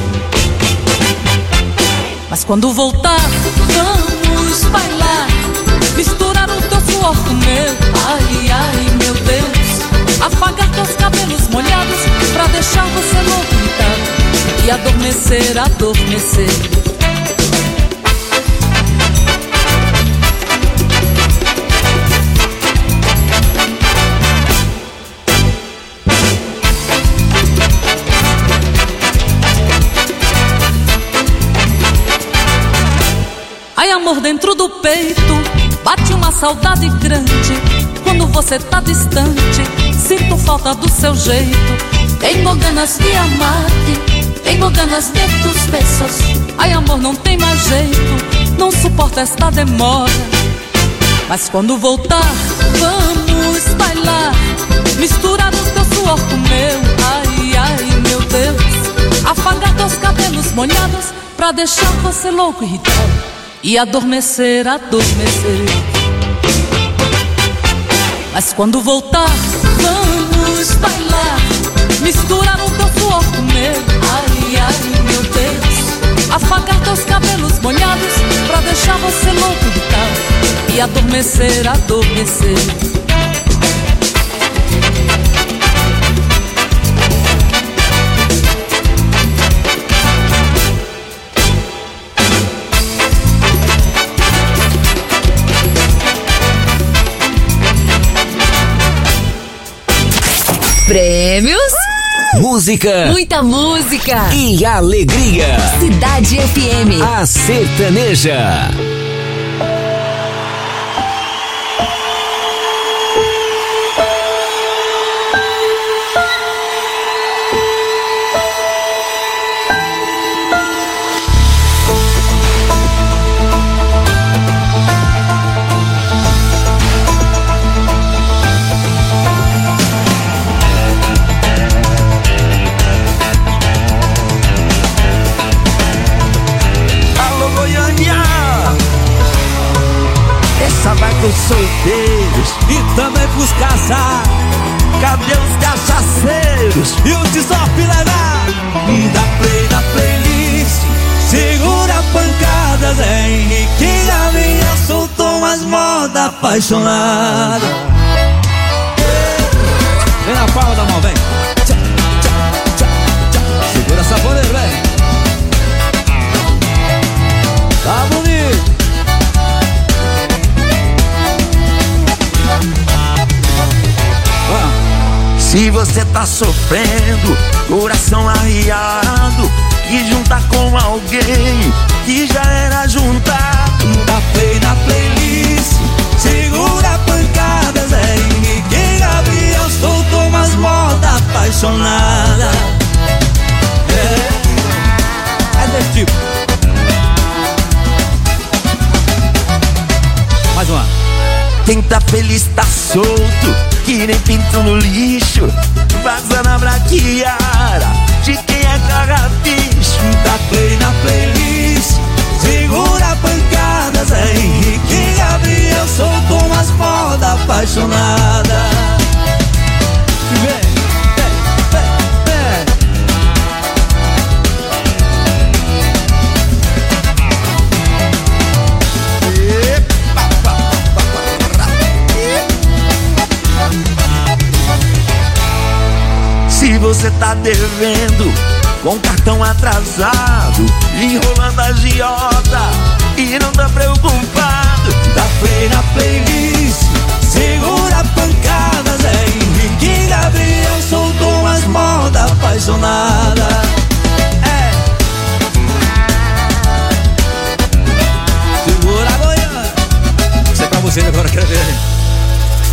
Mas quando voltar, vamos bailar, misturar o teu suor com o meu. Ai, ai, meu Deus, afagar teus cabelos molhados pra deixar você louco e irritado e adormecer, adormecer. Ai, amor, dentro do peito bate uma saudade grande. Quando você tá distante, sinto falta do seu jeito. Tenho ganas de amar-te, tenho ganas de tus beijos. Ai, amor, não tem mais jeito, não suporto esta demora. Mas quando voltar, vamos bailar, misturar o teu suor com o meu. Ai, ai, meu Deus, afagar teus cabelos molhados pra deixar você louco e irritado e adormecer, adormecer. Mas quando voltar, vamos bailar, misturar o teu suor com o meu. Ai, ai, meu Deus, afagar teus cabelos molhados pra deixar você louco e irritado e adormecer, adormecer. Prêmios, música, muita música e alegria. Cidade F M, a sertaneja. Pros solteiros e também pros casados. Cadê os cachaceiros e o desopilerado? E dá play na playlist, segura a pancada. Zé Henrique e Galinha soltou umas moda apaixonada. Vem na palma da mão, vem. Tchá, tchá, tchá, tchá. Segura essa bola, vem. Tá bonito. Se você tá sofrendo, coração arriado, que junta com alguém que já era juntado. Dá play na playlist, segura a pancada. Zé Henrique e Gabriel soltou umas moda apaixonada. É, é desse tipo. Mais uma. Quem tá feliz tá solto, que nem pinto no lixo, vaza na braquiara de quem é carrapicho. Dá play na playlist, segura a pancada. Zé Henrique e Gabriel soltou umas moda apaixonada. Vem, vem, vem, vem. Se você tá devendo, com cartão atrasado, enrolando a agiota e não tá preocupado, dá play na playlist,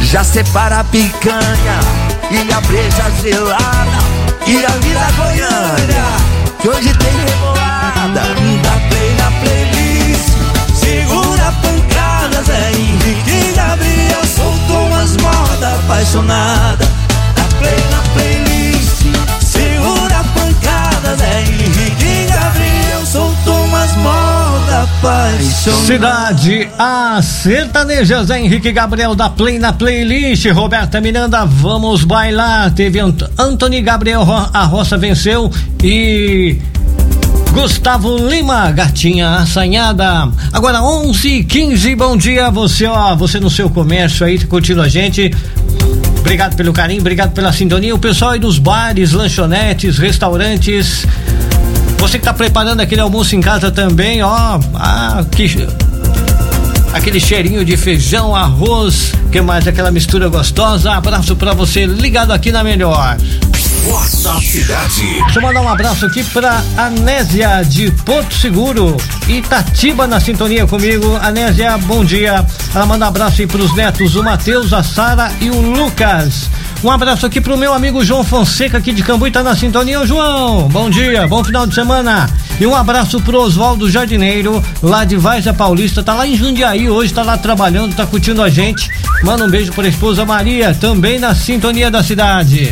Já separa a picanha e a breja gelada e a vida Goiânia, que hoje tem rebolada. Dá play na playlist, segura pancadas, é Henrique e Gabriel, soltou umas moda apaixonada. Dá play na playlist, segura pancadas, é Henrique e Gabriel, soltou umas moda apaixonada. Cidade A Sertanejas, Henrique Gabriel da Play na playlist. Roberta Miranda, vamos bailar. Teve Ant- Antony Gabriel, a Roça venceu. E Gustavo Lima, Gatinha Assanhada. Agora onze e quinze, bom dia. Você, ó, você no seu comércio aí, curtindo a gente. Obrigado pelo carinho, obrigado pela sintonia. O pessoal aí dos bares, lanchonetes, restaurantes. Você que tá preparando aquele almoço em casa também, ó, ah, que, aquele cheirinho de feijão, arroz, que mais aquela mistura gostosa. Abraço pra você, ligado aqui na Melhor. Nossa cidade. Deixa eu mandar um abraço aqui pra Anésia de Porto Seguro, Itatiba na sintonia comigo. Anésia, bom dia. Ela manda um abraço aí pros netos, o Matheus, a Sara e o Lucas. Um abraço aqui pro meu amigo João Fonseca aqui de Cambuí, tá na sintonia. Ô João, bom dia, bom final de semana. E um abraço pro Oswaldo Jardineiro, lá de Várzea Paulista, tá lá em Jundiaí hoje, tá lá trabalhando, tá curtindo a gente. Manda um beijo pra esposa Maria, também na sintonia da cidade.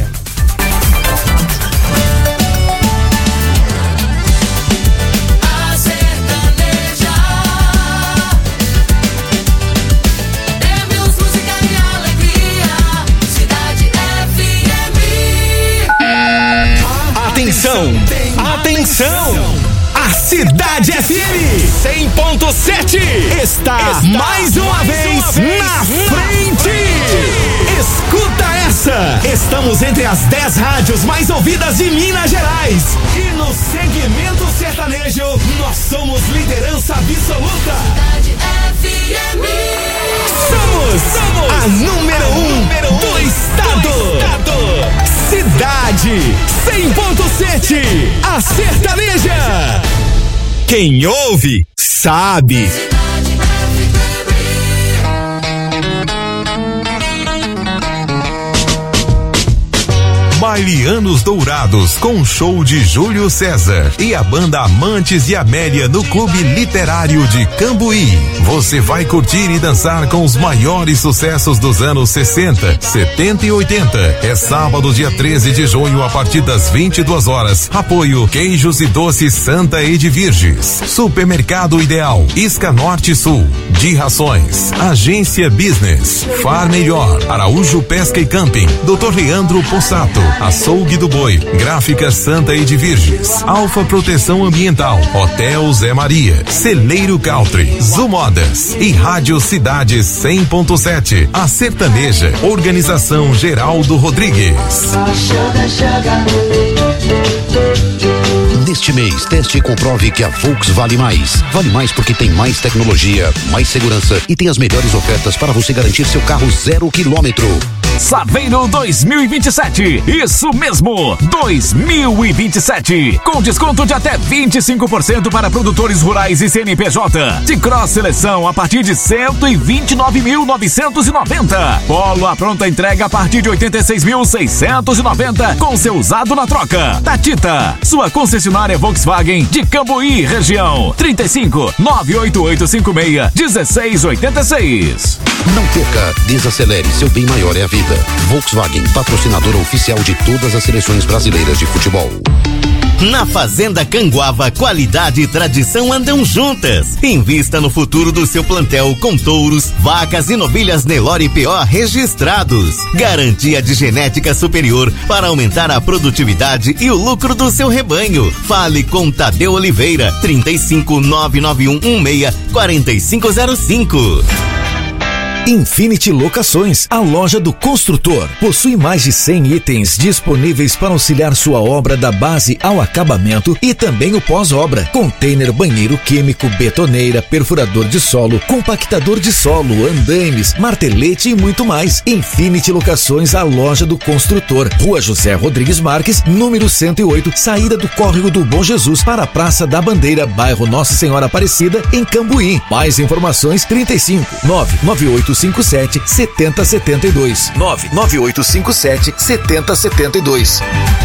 Atenção, atenção, a Cidade F M cem ponto sete está, está mais uma mais vez uma na vez frente. Escuta essa, estamos entre as dez rádios mais ouvidas de Minas Gerais e no segmento sertanejo nós somos liderança absoluta. Cidade F M. Somos, somos a número um, número um do estado. Do estado. Cidade cem ponto sete, a sertaneja. Quem ouve, sabe. Baile Anos Dourados com show de Júlio César e a banda Amantes de Amélia no Clube Literário de Cambuí. Você vai curtir e dançar com os maiores sucessos dos anos sessenta, setenta e oitenta. É sábado, dia treze de junho, a partir das vinte e duas horas. Apoio Queijos e Doces Santa Edvirges, Supermercado Ideal, Isca Norte e Sul, de Rações, Agência Business, Far Melhor, Araújo Pesca e Camping, doutor Leandro Possato, Açougue do Boi, Gráfica Santa Edvirges, Alfa Proteção Ambiental, Hotel Zé Maria, Celeiro Country, Zumodas e Rádio Cidade cem ponto sete, a sertaneja, Organização Geraldo Rodrigues. Neste mês, teste e comprove que a Volks vale mais. Vale mais porque tem mais tecnologia, mais segurança e tem as melhores ofertas para você garantir seu carro zero quilômetro. Saveiro dois mil e vinte e sete, isso mesmo, dois mil e vinte e sete, com desconto de até vinte e cinco por cento para produtores rurais e C N P J. De Cross Seleção a partir de cento e vinte e nove mil novecentos e noventa. Polo à pronta entrega a partir de oitenta e seis mil seiscentos e noventa, com seu usado na troca. Tatita, sua concessionária Volkswagen de Cambuí, região. trinta e cinco, nove oito oito cinco seis, dezesseis oitenta e seis. Não perca, desacelere, seu bem maior é a vida. Volkswagen, patrocinadora oficial de todas as seleções brasileiras de futebol. Na Fazenda Canguava, qualidade e tradição andam juntas. Invista no futuro do seu plantel com touros, vacas e novilhas Nelore P O registrados. Garantia de genética superior para aumentar a produtividade e o lucro do seu rebanho. Fale com Tadeu Oliveira, trinta e cinco, nove nove um um seis, quatro cinco zero cinco. Infinity Locações, a loja do construtor. Possui mais de cem itens disponíveis para auxiliar sua obra da base ao acabamento e também o pós-obra. Container, banheiro químico, betoneira, perfurador de solo, compactador de solo, andaimes, martelete e muito mais. Infinity Locações, a loja do construtor. Rua José Rodrigues Marques, número cento e oito, saída do Córrego do Bom Jesus para a Praça da Bandeira, bairro Nossa Senhora Aparecida, em Cambuí. Mais informações, trinta e cinco, nove nove oito cinco sete, sete zero sete dois. nove nove oito cinco sete, sete zero sete dois.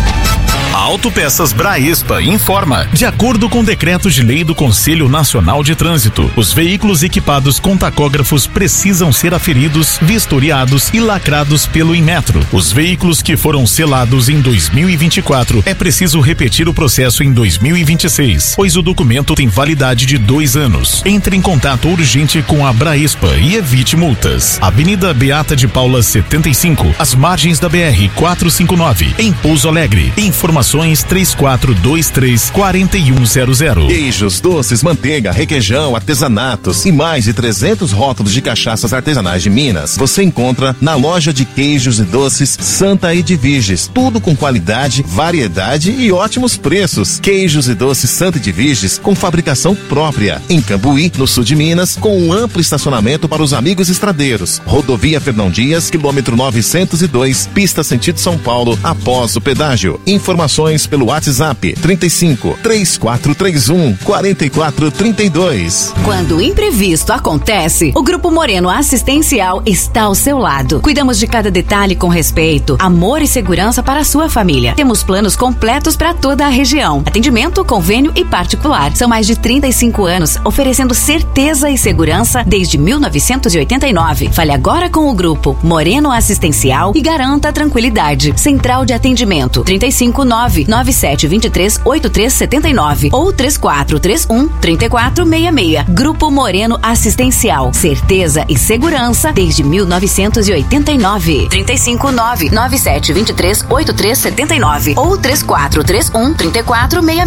Autopeças Braespa informa. De acordo com o decreto de lei do Conselho Nacional de Trânsito, os veículos equipados com tacógrafos precisam ser aferidos, vistoriados e lacrados pelo Inmetro. Os veículos que foram selados em dois mil e vinte e quatro é preciso repetir o processo em dois mil e vinte e seis, pois o documento tem validade de dois anos. Entre em contato urgente com a Braespa e evite multas. Avenida Beata de Paula setenta e cinco, às margens da B R quatrocentos e cinquenta e nove, em Pouso Alegre. Informações três quatro dois três, quatro um zero zero. Queijos, doces, manteiga, requeijão, artesanatos e mais de trezentos rótulos de cachaças artesanais de Minas. Você encontra na loja de queijos e doces Santa Edviges. Tudo com qualidade, variedade e ótimos preços. Queijos e doces Santa Edviges com fabricação própria. Em Cambuí, no sul de Minas, com um amplo estacionamento para os amigos estradeiros. Rodovia Fernão Dias, quilômetro novecentos e dois, pista sentido São Paulo, após o pedágio. Informações pelo WhatsApp trinta e cinco, três quatro três um, quatro quatro três dois. Quando o imprevisto acontece, o Grupo Moreno Assistencial está ao seu lado. Cuidamos de cada detalhe com respeito, amor e segurança para a sua família. Temos planos completos para toda a região. Atendimento, convênio e particular. São mais de trinta e cinco anos oferecendo certeza e segurança desde mil novecentos e oitenta e nove. Fale agora com o Grupo Moreno Assistencial e garanta a tranquilidade. Central de atendimento trinta e cinco, nove nove sete dois três, oito três sete nove ou três quatro três um, três quatro seis seis. Grupo Moreno Assistencial. Certeza e segurança desde mil novecentos e oitenta e nove. trinta e cinco, nove nove sete dois três, oito três sete nove ou três quatro três um, três quatro seis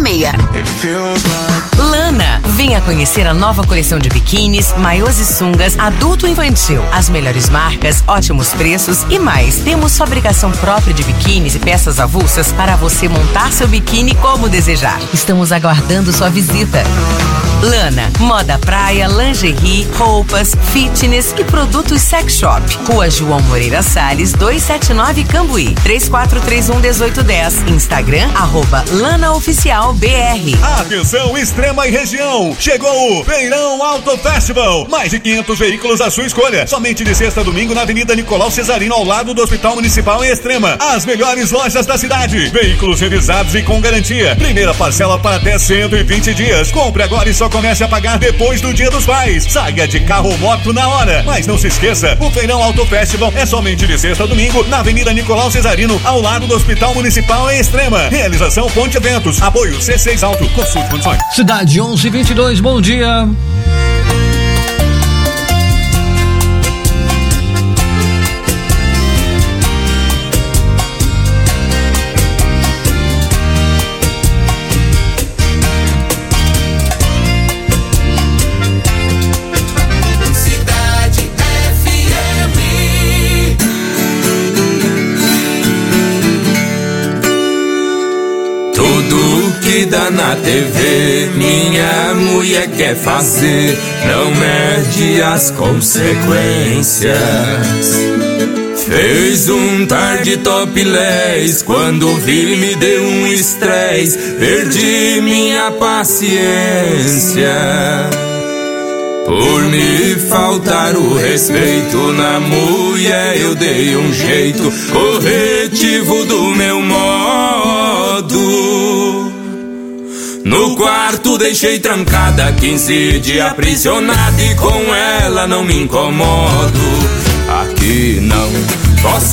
seis. Lana, venha conhecer a nova coleção de biquínis, maiôs e sungas adulto e infantil. As melhores marcas, ótimos preços e mais. Temos fabricação própria de biquínis e peças avulsas para você montar seu biquíni como desejar. Estamos aguardando sua visita. Lana, moda praia, lingerie, roupas, fitness e produtos sex shop. Rua João Moreira Salles, duzentos e setenta e nove Cambuí. três quatro três um, um oito um zero. Instagram, arroba Lana Oficial B R. Atenção, Extrema e região. Chegou o Feirão Auto Festival. Mais de quinhentos veículos à sua escolha. Somente de sexta a domingo na Avenida Nicolau Cesarino, ao lado do Hospital Municipal em Extrema. As melhores lojas da cidade. Veículos revisados e com garantia. Primeira parcela para até cento e vinte dias. Compre agora e só comece a pagar depois do Dia dos Pais. Saia de carro ou moto na hora. Mas não se esqueça, o Feirão Auto Festival é somente de sexta a domingo na Avenida Nicolau Cesarino, ao lado do Hospital Municipal em Extrema. Realização Ponte Eventos. Apoio C seis Auto. Consulte condições. Cidade onze e vinte e dois, bom dia. Que dá na T V, minha mulher quer fazer, não mede as consequências. Fez um tarde topless, quando vi me deu um estresse, perdi minha paciência. Por me faltar o respeito na mulher, eu dei um jeito corretivo do meu modo. No quarto deixei trancada, quinze dias aprisionada, e com ela não me incomodo. Aqui não posso